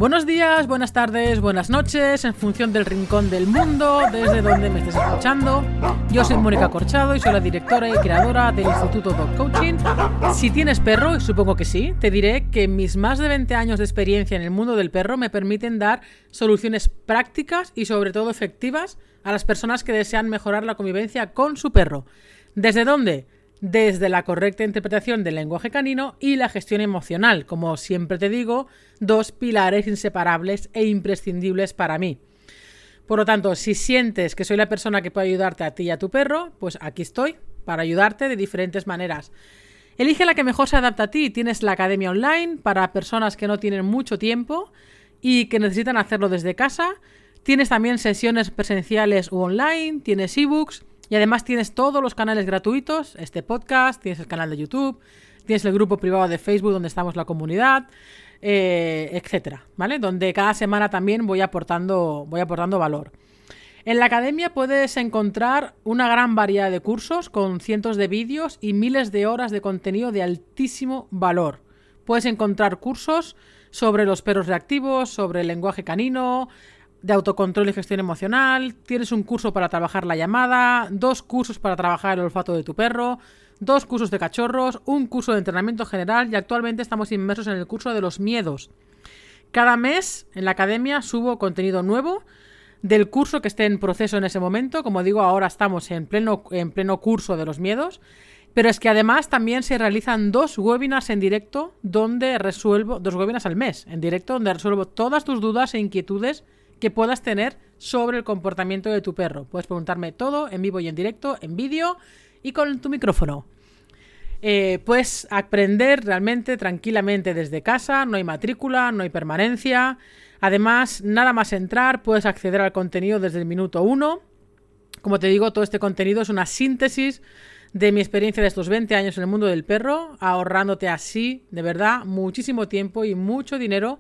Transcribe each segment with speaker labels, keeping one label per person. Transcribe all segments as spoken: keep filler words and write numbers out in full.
Speaker 1: Buenos días, buenas tardes, buenas noches, en función del rincón del mundo, desde donde me estés escuchando. Yo soy Mónica Corchado y soy la directora y creadora del Instituto Dog Coaching. Si tienes perro, y supongo que sí, te diré que mis más de veinte años de experiencia en el mundo del perro me permiten dar soluciones prácticas y sobre todo efectivas a las personas que desean mejorar la convivencia con su perro. ¿Desde dónde? Desde la correcta interpretación del lenguaje canino y la gestión emocional, como siempre te digo, dos pilares inseparables e imprescindibles para mí. Por lo tanto, si sientes que soy la persona que puede ayudarte a ti y a tu perro, pues aquí estoy para ayudarte de diferentes maneras. Elige la que mejor se adapta a ti. Tienes la academia online para personas que no tienen mucho tiempo y que necesitan hacerlo desde casa. Tienes también sesiones presenciales u online, tienes ebooks. Y además tienes todos los canales gratuitos, este podcast, tienes el canal de YouTube, tienes el grupo privado de Facebook donde estamos la comunidad, eh, etcétera, ¿vale? Donde cada semana también voy aportando, voy aportando valor. En la academia puedes encontrar una gran variedad de cursos con cientos de vídeos y miles de horas de contenido de altísimo valor. Puedes encontrar cursos sobre los perros reactivos, sobre el lenguaje canino, de autocontrol y gestión emocional, tienes un curso para trabajar la llamada, dos cursos para trabajar el olfato de tu perro, dos cursos de cachorros, un curso de entrenamiento general y actualmente estamos inmersos en el curso de los miedos. Cada mes en la academia subo contenido nuevo del curso que esté en proceso en ese momento. Como digo, ahora estamos en pleno, en pleno curso de los miedos, pero es que además también se realizan dos webinars en directo donde resuelvo, dos webinars al mes en directo donde resuelvo todas tus dudas e inquietudes que puedas tener sobre el comportamiento de tu perro. Puedes preguntarme todo en vivo y en directo, en vídeo y con tu micrófono. Eh, puedes aprender realmente tranquilamente desde casa, no hay matrícula, no hay permanencia. Además, nada más entrar, puedes acceder al contenido desde el minuto uno. Como te digo, todo este contenido es una síntesis de mi experiencia de estos veinte años en el mundo del perro, ahorrándote así, de verdad, muchísimo tiempo y mucho dinero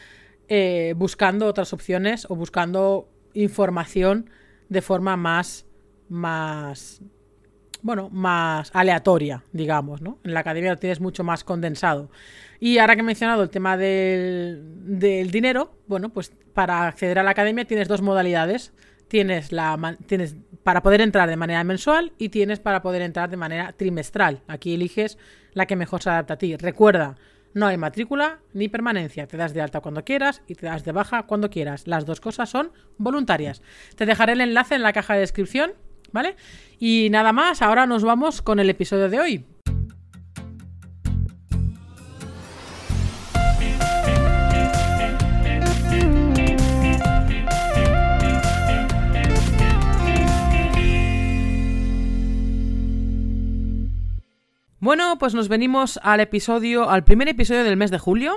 Speaker 1: Eh, buscando otras opciones o buscando información de forma más, más, bueno, más aleatoria, digamos, ¿no? En la academia lo tienes mucho más condensado. Y ahora que he mencionado el tema del, del dinero, bueno, pues para acceder a la academia tienes dos modalidades. Tienes, la, tienes para poder entrar de manera mensual y tienes para poder entrar de manera trimestral. Aquí eliges la que mejor se adapta a ti. Recuerda, no hay matrícula ni permanencia. Te das de alta cuando quieras y te das de baja cuando quieras. Las dos cosas son voluntarias. Te dejaré el enlace en la caja de descripción, ¿vale? Y nada más, ahora nos vamos con el episodio de hoy. Bueno, pues nos venimos al episodio, al primer episodio del mes de julio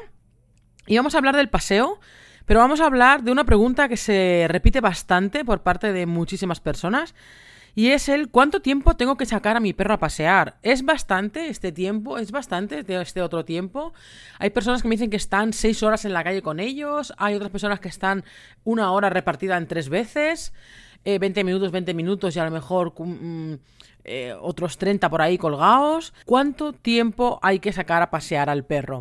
Speaker 1: y vamos a hablar del paseo, pero vamos a hablar de una pregunta que se repite bastante por parte de muchísimas personas y es el ¿cuánto tiempo tengo que sacar a mi perro a pasear? ¿Es bastante este tiempo? ¿Es bastante este otro tiempo? Hay personas que me dicen que están seis horas en la calle con ellos, hay otras personas que están una hora repartida en tres veces, eh, veinte minutos, veinte minutos y a lo mejor... Mm, Eh, otros treinta por ahí colgados. ¿Cuánto tiempo hay que sacar a pasear al perro?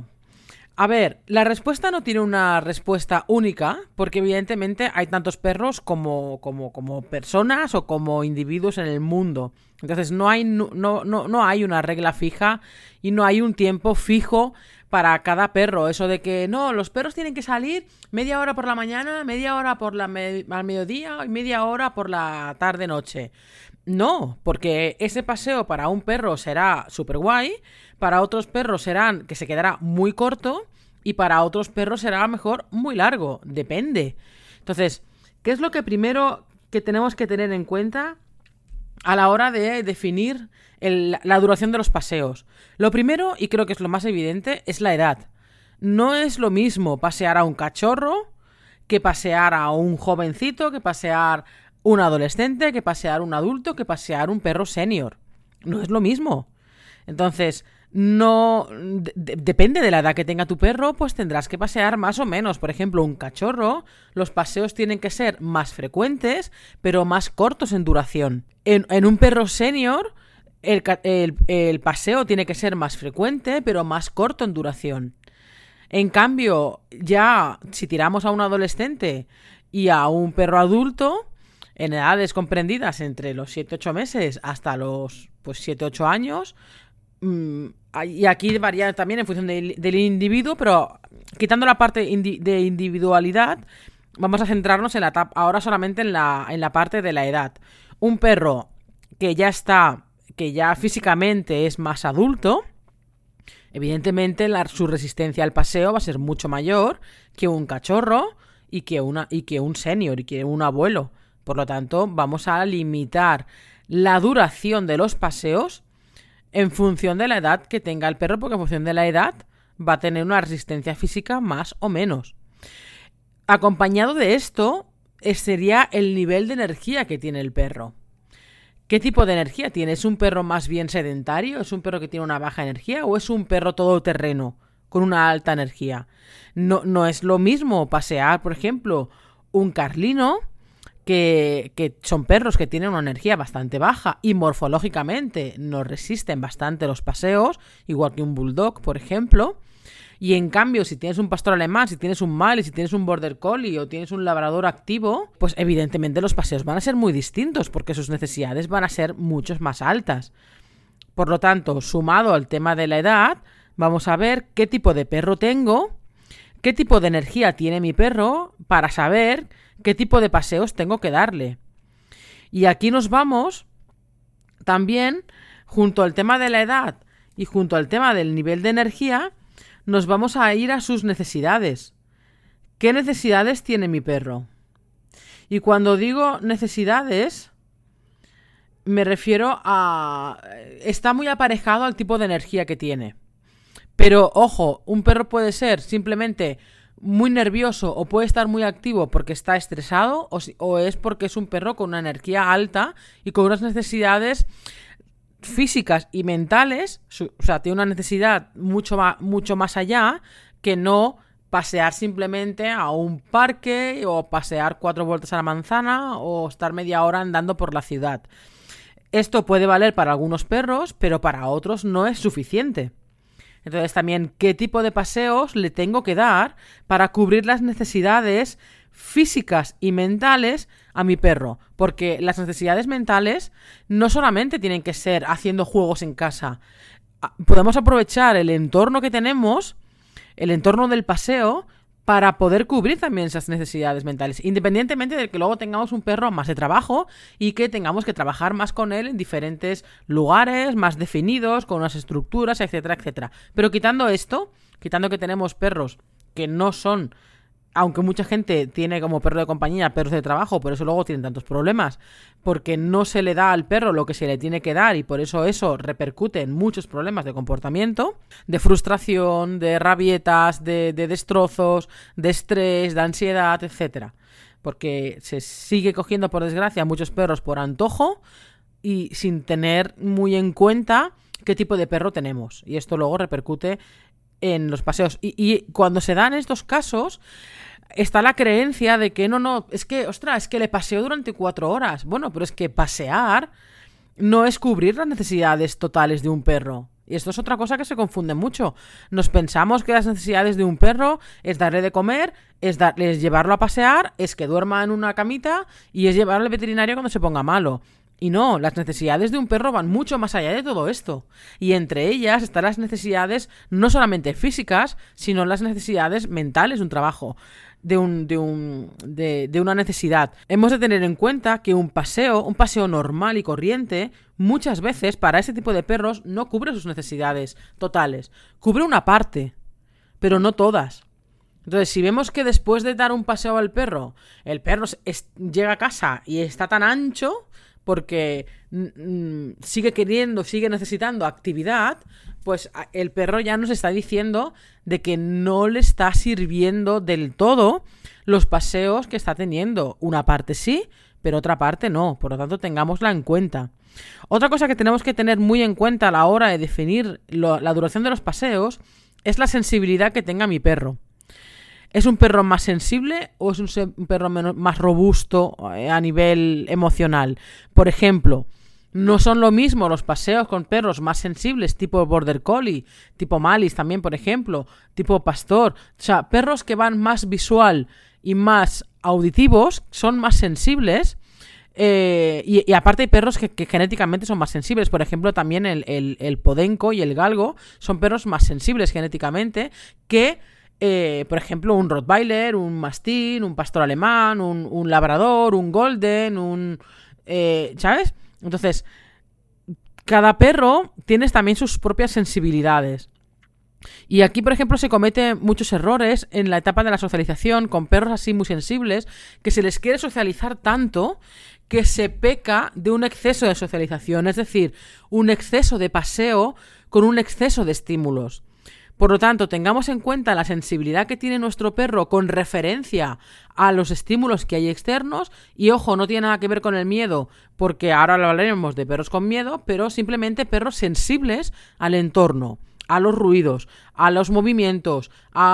Speaker 1: A ver, la respuesta no tiene una respuesta única, porque evidentemente hay tantos perros como, como, como personas o como individuos en el mundo. Entonces no hay, no, no, no hay una regla fija y no hay un tiempo fijo para cada perro. Eso de que no, los perros tienen que salir media hora por la mañana, media hora por la me- al mediodía y media hora por la tarde-noche. No, porque ese paseo para un perro será súper guay, para otros perros serán que se quedará muy corto y para otros perros será a lo mejor muy largo, depende. Entonces, ¿qué es lo que primero que tenemos que tener en cuenta a la hora de definir el, la duración de los paseos? Lo primero, y creo que es lo más evidente, es la edad. No es lo mismo pasear a un cachorro que pasear a un jovencito, que pasear un adolescente, que pasear un adulto, que pasear un perro senior. No es lo mismo. Entonces, no de- depende de la edad que tenga tu perro, pues tendrás que pasear más o menos. Por ejemplo, un cachorro, los paseos tienen que ser más frecuentes, pero más cortos en duración. En, en un perro senior, el, el, el paseo tiene que ser más frecuente, pero más corto en duración. En cambio, ya si tiramos a un adolescente y a un perro adulto, en edades comprendidas entre los siete ocho meses hasta los pues siete ocho años, mmm, y aquí varía también en función de, del individuo, pero quitando la parte indi- de individualidad, vamos a centrarnos en la etapa, ahora solamente en la, en la parte de la edad. Un perro que ya está, que ya físicamente es más adulto, evidentemente la, su resistencia al paseo va a ser mucho mayor que un cachorro y que, una, y que un senior y que un abuelo. Por lo tanto, vamos a limitar la duración de los paseos en función de la edad que tenga el perro, porque en función de la edad va a tener una resistencia física más o menos. Acompañado de esto sería el nivel de energía que tiene el perro. ¿Qué tipo de energía tiene? ¿Es un perro más bien sedentario? ¿Es un perro que tiene una baja energía? ¿O es un perro todoterreno con una alta energía? No, no es lo mismo pasear, por ejemplo, un carlino, que, que son perros que tienen una energía bastante baja y morfológicamente nos resisten bastante los paseos, igual que un bulldog, por ejemplo. Y en cambio, si tienes un pastor alemán, si tienes un Malí, si tienes un border collie o tienes un labrador activo, pues evidentemente los paseos van a ser muy distintos porque sus necesidades van a ser mucho más altas. Por lo tanto, sumado al tema de la edad, vamos a ver qué tipo de perro tengo, qué tipo de energía tiene mi perro para saber qué tipo de paseos tengo que darle. Y aquí nos vamos también, junto al tema de la edad y junto al tema del nivel de energía, nos vamos a ir a sus necesidades. ¿Qué necesidades tiene mi perro? Y cuando digo necesidades, me refiero a... está muy aparejado al tipo de energía que tiene. Pero, ojo, un perro puede ser simplemente muy nervioso o puede estar muy activo porque está estresado o, si, o es porque es un perro con una energía alta y con unas necesidades físicas y mentales, su, o sea, tiene una necesidad mucho más, mucho más allá que no pasear simplemente a un parque o pasear cuatro vueltas a la manzana o estar media hora andando por la ciudad. Esto puede valer para algunos perros, pero para otros no es suficiente. Entonces también, ¿qué tipo de paseos le tengo que dar para cubrir las necesidades físicas y mentales a mi perro? Porque las necesidades mentales no solamente tienen que ser haciendo juegos en casa. Podemos aprovechar el entorno que tenemos, el entorno del paseo, para poder cubrir también esas necesidades mentales, independientemente de que luego tengamos un perro más de trabajo y que tengamos que trabajar más con él en diferentes lugares, más definidos, con unas estructuras, etcétera, etcétera. Pero quitando esto, quitando que tenemos perros que no son, aunque mucha gente tiene como perro de compañía perros de trabajo, por eso luego tienen tantos problemas, porque no se le da al perro lo que se le tiene que dar y por eso eso repercute en muchos problemas de comportamiento, de frustración, de rabietas, de, de destrozos, de estrés, de ansiedad, etcétera. Porque se sigue cogiendo, por desgracia, muchos perros por antojo y sin tener muy en cuenta qué tipo de perro tenemos. Y esto luego repercute en los paseos. Y, y cuando se dan estos casos, está la creencia de que no, no, es que, ostras, es que le paseo durante cuatro horas. Bueno, pero es que pasear no es cubrir las necesidades totales de un perro. Y esto es otra cosa que se confunde mucho. Nos pensamos que las necesidades de un perro es darle de comer, es, darle, es llevarlo a pasear, es que duerma en una camita y es llevarlo al veterinario cuando se ponga malo. Y no, las necesidades de un perro van mucho más allá de todo esto. Y entre ellas están las necesidades no solamente físicas, sino las necesidades mentales de un trabajo, de, un, de, un, de, de una necesidad. Hemos de tener en cuenta que un paseo, un paseo normal y corriente, muchas veces para ese tipo de perros no cubre sus necesidades totales. Cubre una parte, pero no todas. Entonces, si vemos que después de dar un paseo al perro, el perro es, llega a casa y está tan ancho porque mm, sigue queriendo, sigue necesitando actividad, pues el perro ya nos está diciendo de que no le está sirviendo del todo los paseos que está teniendo. Una parte sí, pero otra parte no. Por lo tanto, tengámosla en cuenta. Otra cosa que tenemos que tener muy en cuenta a la hora de definir lo, la duración de los paseos es la sensibilidad que tenga mi perro. ¿Es un perro más sensible o es un, se- un perro menos, más robusto eh, a nivel emocional? Por ejemplo, No son lo mismo los paseos con perros más sensibles, tipo Border Collie, tipo Mallis también, por ejemplo, tipo Pastor. O sea, perros que van más visual y más auditivos, son más sensibles. Eh, y, y aparte hay perros que, que genéticamente son más sensibles. Por ejemplo, también el, el, el Podenco y el Galgo son perros más sensibles genéticamente que, eh, por ejemplo, un Rottweiler, un Mastín, un Pastor Alemán, un, un Labrador, un Golden, un... Eh, ¿sabes? Entonces, cada perro tiene también sus propias sensibilidades. Y aquí, por ejemplo, se cometen muchos errores en la etapa de la socialización con perros así muy sensibles, que se les quiere socializar tanto que se peca de un exceso de socialización, es decir, un exceso de paseo con un exceso de estímulos. Por lo tanto, tengamos en cuenta la sensibilidad que tiene nuestro perro con referencia a los estímulos que hay externos. Y ojo, no tiene nada que ver con el miedo, porque ahora hablaremos de perros con miedo, pero simplemente perros sensibles al entorno, a los ruidos, a los movimientos,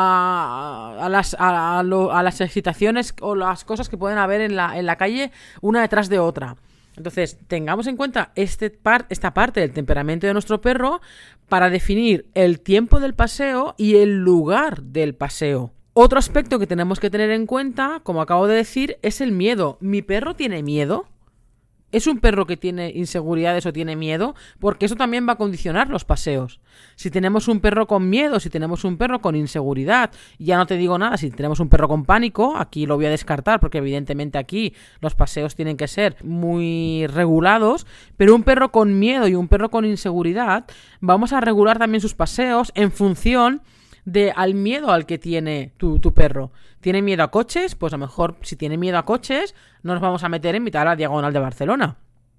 Speaker 1: a, a, las, a, a, lo, a las excitaciones o las cosas que pueden haber en la, en la calle una detrás de otra. Entonces, tengamos en cuenta este par, esta parte del temperamento de nuestro perro para definir el tiempo del paseo y el lugar del paseo. Otro aspecto que tenemos que tener en cuenta, como acabo de decir, es el miedo. ¿Mi perro tiene miedo? ¿Es un perro que tiene inseguridades o tiene miedo? Porque eso también va a condicionar los paseos. Si tenemos un perro con miedo, si tenemos un perro con inseguridad, ya no te digo nada, si tenemos un perro con pánico, aquí lo voy a descartar porque evidentemente aquí los paseos tienen que ser muy regulados, pero un perro con miedo y un perro con inseguridad, vamos a regular también sus paseos en función de al miedo al que tiene tu, tu perro. ¿Tiene miedo a coches? Pues a lo mejor si tiene miedo a coches no nos vamos a meter en mitad de la diagonal de Barcelona.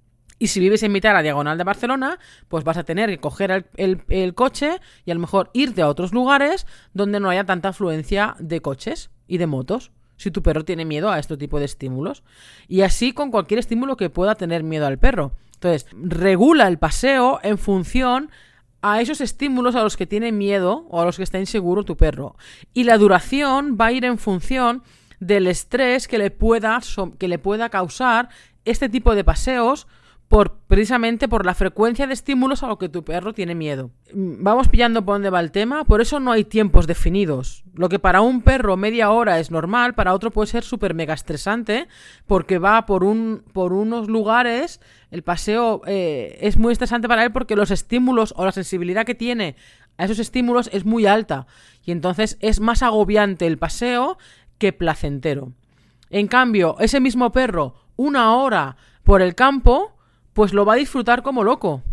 Speaker 1: Y si vives en mitad de la diagonal de Barcelona, pues vas a tener que coger el, el, el coche y a lo mejor irte a otros lugares donde no haya tanta afluencia de coches y de motos, si tu perro tiene miedo a este tipo de estímulos. Y así con cualquier estímulo que pueda tener miedo al perro. Entonces, regula el paseo en función a esos estímulos a los que tiene miedo o a los que está inseguro tu perro. Y la duración va a ir en función del estrés que le pueda, que le pueda causar este tipo de paseos por, precisamente por la frecuencia de estímulos a lo que tu perro tiene miedo. Vamos pillando por dónde va el tema. Por eso no hay tiempos definidos. Lo que para un perro media hora es normal, para otro puede ser súper mega estresante porque va por, un, por unos lugares. El paseo eh, es muy estresante para él porque los estímulos o la sensibilidad que tiene a esos estímulos es muy alta. Y entonces es más agobiante el paseo que placentero. En cambio, ese mismo perro, una hora por el campo, pues lo va a disfrutar como loco.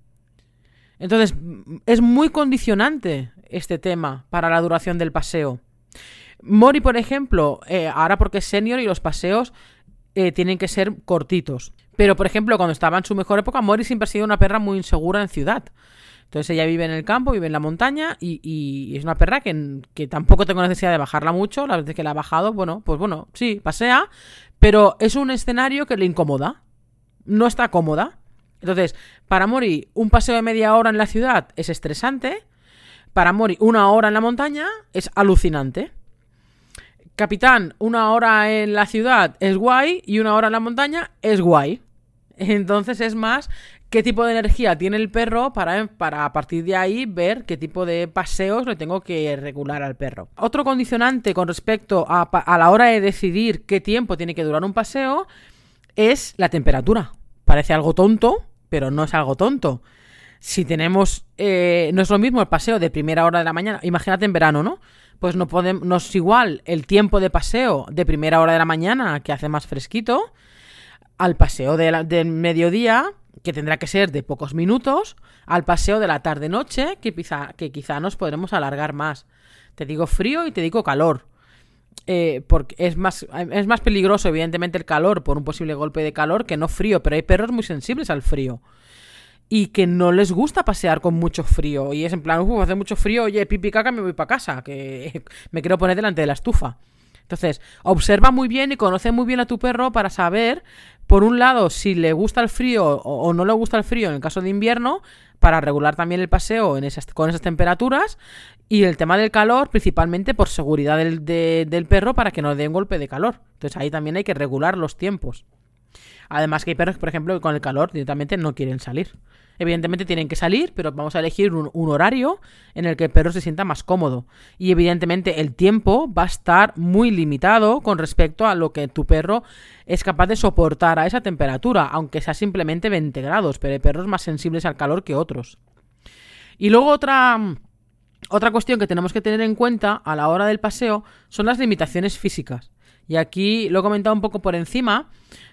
Speaker 1: Entonces, es muy condicionante este tema para la duración del paseo. Mori, por ejemplo, eh, ahora porque es senior y los paseos eh, tienen que ser cortitos. Pero, por ejemplo, cuando estaba en su mejor época, Mori siempre ha sido una perra muy insegura en ciudad. Entonces ella vive en el campo, vive en la montaña y, y es una perra que, que tampoco tengo necesidad de bajarla mucho. Las veces que la ha bajado, bueno, pues bueno, sí, pasea, pero es un escenario que le incomoda. No está cómoda. Entonces, para Mori, un paseo de media hora en la ciudad es estresante. Para Mori, una hora en la montaña es alucinante. Capitán, una hora en la ciudad es guay y una hora en la montaña es guay. Entonces es más qué tipo de energía tiene el perro para, para a partir de ahí ver qué tipo de paseos le tengo que regular al perro. Otro condicionante con respecto a, a la hora de decidir qué tiempo tiene que durar un paseo es la temperatura. Parece algo tonto, pero no es algo tonto. Si tenemos... Eh, no es lo mismo el paseo de primera hora de la mañana. Imagínate en verano, ¿no? Pues no, podemos, no es igual el tiempo de paseo de primera hora de la mañana, que hace más fresquito, al paseo de la, del mediodía, que tendrá que ser de pocos minutos, al paseo de la tarde-noche, que quizá, que quizá nos podremos alargar más. Te digo frío y te digo calor. Eh, porque es más, es más peligroso, evidentemente, el calor por un posible golpe de calor que no frío, pero hay perros muy sensibles al frío y que no les gusta pasear con mucho frío y es en plan, uff, hace mucho frío, oye, pipi caca, me voy para casa, que me quiero poner delante de la estufa. Entonces, observa muy bien y conoce muy bien a tu perro para saber, por un lado, si le gusta el frío o, o no le gusta el frío en el caso de invierno, para regular también el paseo en esas, con esas temperaturas, y el tema del calor, principalmente por seguridad del, de, del perro para que no le dé un golpe de calor. Entonces ahí también hay que regular los tiempos. Además que hay perros, por ejemplo, que con el calor directamente no quieren salir. Evidentemente tienen que salir, pero vamos a elegir un, un horario en el que el perro se sienta más cómodo. Y evidentemente el tiempo va a estar muy limitado con respecto a lo que tu perro es capaz de soportar a esa temperatura, aunque sea simplemente veinte grados, pero hay perros más sensibles al calor que otros. Y luego otra, otra cuestión que tenemos que tener en cuenta a la hora del paseo son las limitaciones físicas. Y aquí lo he comentado un poco por encima,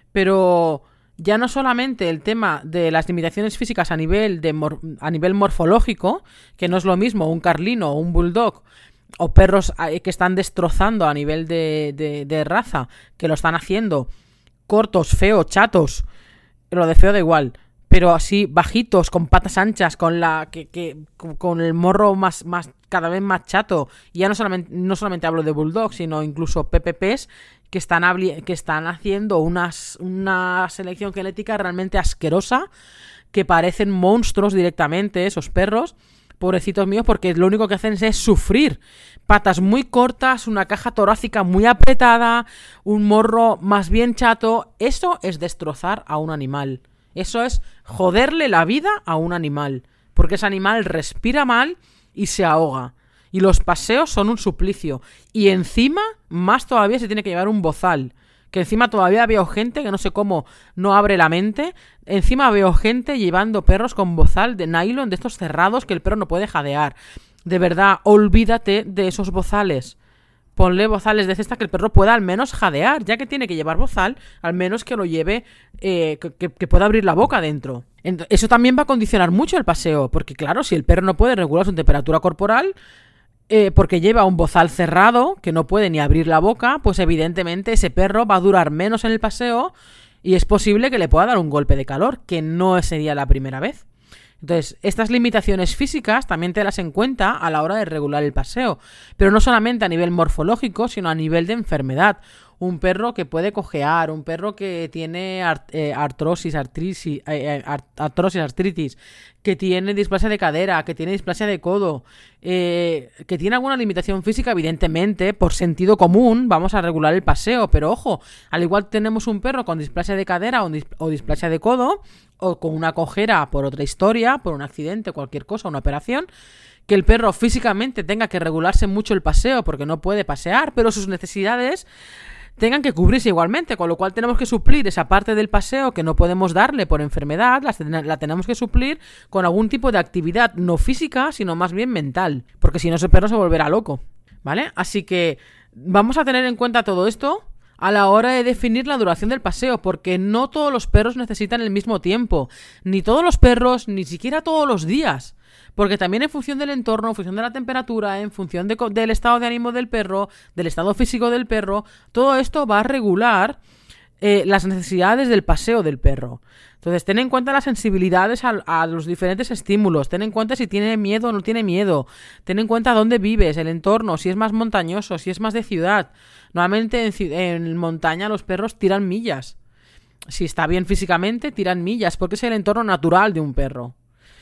Speaker 1: pero ya no solamente el tema de las limitaciones físicas a nivel, de mor- a nivel morfológico, que no es lo mismo un carlino o un bulldog, o perros que están destrozando a nivel de, de, de raza, que lo están haciendo cortos, feos, chatos, lo de feo da igual, pero así bajitos, con patas anchas, con la que, que con el morro más, más cada vez más chato. Y ya no solamente, no solamente hablo de bulldog, sino incluso P P Ps que están, habli- que están haciendo unas, una selección genética realmente asquerosa, que parecen monstruos directamente esos perros, pobrecitos míos, porque lo único que hacen es sufrir. Patas muy cortas, una caja torácica muy apretada, un morro más bien chato. Eso es destrozar a un animal. Eso es joderle la vida a un animal, porque ese animal respira mal y se ahoga. Y los paseos son un suplicio. Y encima, más todavía, se tiene que llevar un bozal. Que encima todavía veo gente que no sé cómo no abre la mente. Encima veo gente llevando perros con bozal de nylon, de estos cerrados que el perro no puede jadear. De verdad, olvídate de esos bozales. Ponle bozales de cesta que el perro pueda al menos jadear. Ya que tiene que llevar bozal, al menos que lo lleve, eh, que, que pueda abrir la boca dentro. Entonces, eso también va a condicionar mucho el paseo. Porque claro, si el perro no puede regular su temperatura corporal, Eh, porque lleva un bozal cerrado, que no puede ni abrir la boca, pues evidentemente ese perro va a durar menos en el paseo y es posible que le pueda dar un golpe de calor, que no sería la primera vez. Entonces, estas limitaciones físicas también te las en cuenta a la hora de regular el paseo, pero no solamente a nivel morfológico, sino a nivel de enfermedad. Un perro que puede cojear, un perro que tiene art- eh, artrosis, artritis, eh, art- artrosis, artritis, que tiene displasia de cadera, que tiene displasia de codo, eh, que tiene alguna limitación física, evidentemente, por sentido común, vamos a regular el paseo, pero ojo, al igual tenemos un perro con displasia de cadera o, dis- o displasia de codo, o con una cojera por otra historia, por un accidente, cualquier cosa, una operación, que el perro físicamente tenga que regularse mucho el paseo porque no puede pasear, pero sus necesidades tengan que cubrirse igualmente, con lo cual tenemos que suplir esa parte del paseo que no podemos darle por enfermedad, la, la tenemos que suplir con algún tipo de actividad no física, sino más bien mental, porque si no ese perro se volverá loco, ¿vale? Así que vamos a tener en cuenta todo esto a la hora de definir la duración del paseo, porque no todos los perros necesitan el mismo tiempo, ni todos los perros, ni siquiera todos los días. Porque también en función del entorno, en función de la temperatura, en función de, del estado de ánimo del perro, del estado físico del perro, todo esto va a regular eh, las necesidades del paseo del perro. Entonces, ten en cuenta las sensibilidades a, a los diferentes estímulos, ten en cuenta si tiene miedo o no tiene miedo, ten en cuenta dónde vives, el entorno, si es más montañoso, si es más de ciudad. Normalmente en, en montaña los perros tiran millas. Si está bien físicamente, tiran millas, porque es el entorno natural de un perro,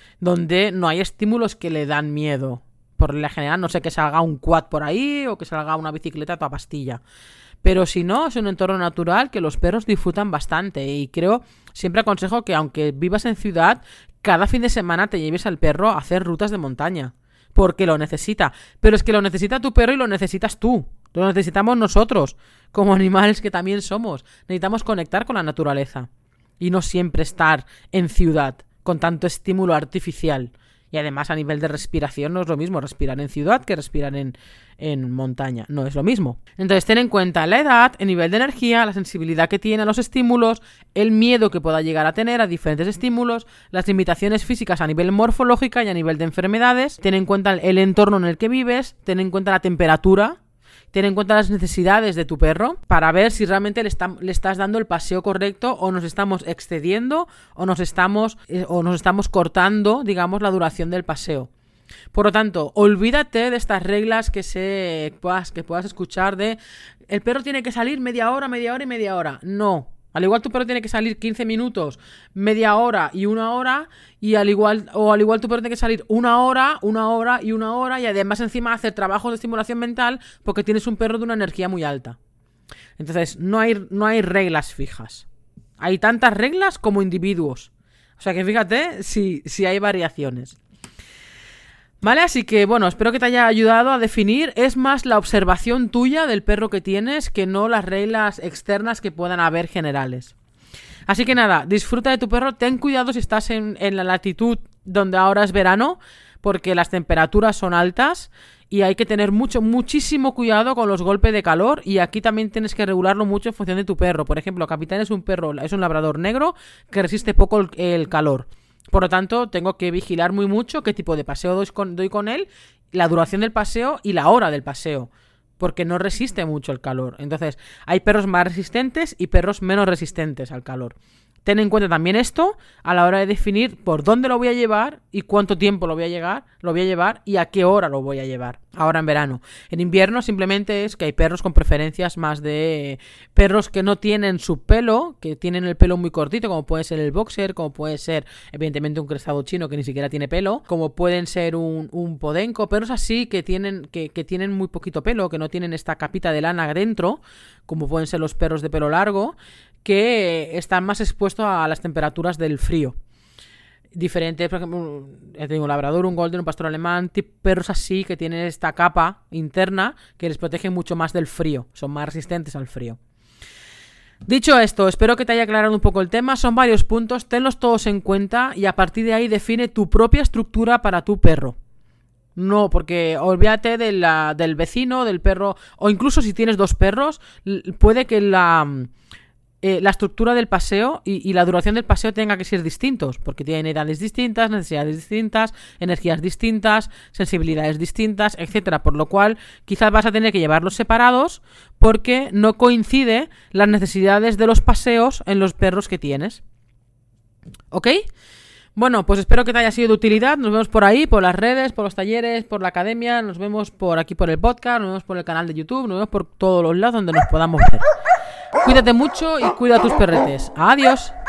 Speaker 1: donde no hay estímulos que le dan miedo. Por la general, no sé, que salga un quad por ahí o que salga una bicicleta a toda pastilla. Pero si no, es un entorno natural que los perros disfrutan bastante. Y creo, siempre aconsejo que aunque vivas en ciudad, cada fin de semana te lleves al perro a hacer rutas de montaña. Porque lo necesita. Pero es que lo necesita tu perro y lo necesitas tú. Lo necesitamos nosotros, como animales que también somos. Necesitamos conectar con la naturaleza. Y no siempre estar en ciudad con tanto estímulo artificial. Y además a nivel de respiración no es lo mismo respirar en ciudad que respirar en, en montaña. No es lo mismo. Entonces ten en cuenta la edad, el nivel de energía, la sensibilidad que tiene a los estímulos, el miedo que pueda llegar a tener a diferentes estímulos, las limitaciones físicas a nivel morfológica y a nivel de enfermedades. Ten en cuenta el entorno en el que vives, ten en cuenta la temperatura. Ten en cuenta las necesidades de tu perro para ver si realmente le, está, le estás dando el paseo correcto o nos estamos excediendo o nos estamos, eh, o nos estamos cortando, digamos, la duración del paseo. Por lo tanto, olvídate de estas reglas que, se, puedas, que puedas escuchar de el perro tiene que salir media hora, media hora y media hora. No. Al igual tu perro tiene que salir quince minutos, media hora y una hora, y al igual, o al igual tu perro tiene que salir una hora, una hora y una hora, y además encima hacer trabajos de estimulación mental porque tienes un perro de una energía muy alta. Entonces, no hay, no hay reglas fijas. Hay tantas reglas como individuos. O sea que fíjate si, si hay variaciones. Vale, así que bueno, espero que te haya ayudado a definir. Es más la observación tuya del perro que tienes que no las reglas externas que puedan haber generales. Así que nada, disfruta de tu perro. Ten cuidado si estás en, en la latitud donde ahora es verano, porque las temperaturas son altas y hay que tener mucho, muchísimo cuidado con los golpes de calor. Y aquí también tienes que regularlo mucho en función de tu perro. Por ejemplo, Capitán es un perro, es un labrador negro que resiste poco el, el calor. Por lo tanto, tengo que vigilar muy mucho qué tipo de paseo doy con, doy con él, la duración del paseo y la hora del paseo, porque no resiste mucho el calor. Entonces, hay perros más resistentes y perros menos resistentes al calor. Ten en cuenta también esto a la hora de definir por dónde lo voy a llevar y cuánto tiempo lo voy a llegar, lo voy a llevar y a qué hora lo voy a llevar. Ahora en verano. En invierno simplemente es que hay perros con preferencias más de perros que no tienen su pelo, que tienen el pelo muy cortito, como puede ser el boxer, como puede ser evidentemente un crestado chino que ni siquiera tiene pelo, como pueden ser un, un podenco, perros así que tienen, que, que tienen muy poquito pelo, que no tienen esta capita de lana dentro, como pueden ser los perros de pelo largo, que están más expuestos a las temperaturas del frío. Diferentes, por ejemplo, ya tengo un labrador, un golden, un pastor alemán, tipo perros así que tienen esta capa interna que les protege mucho más del frío, son más resistentes al frío. Dicho esto, espero que te haya aclarado un poco el tema. Son varios puntos, tenlos todos en cuenta y a partir de ahí define tu propia estructura para tu perro. No, porque olvídate de la, del vecino, del perro, o incluso si tienes dos perros, puede que la... Eh, la estructura del paseo y, y la duración del paseo tenga que ser distintos, porque tienen edades distintas, necesidades distintas, energías distintas, sensibilidades distintas, etcétera. Por lo cual, quizás vas a tener que llevarlos separados porque no coincide las necesidades de los paseos en los perros que tienes. ¿Ok? Bueno, pues espero que te haya sido de utilidad. Nos vemos por ahí, por las redes, por los talleres, por la academia. Nos vemos por aquí por el podcast, nos vemos por el canal de YouTube, nos vemos por todos los lados donde nos podamos ver. Cuídate mucho y cuida a tus perretes. Adiós.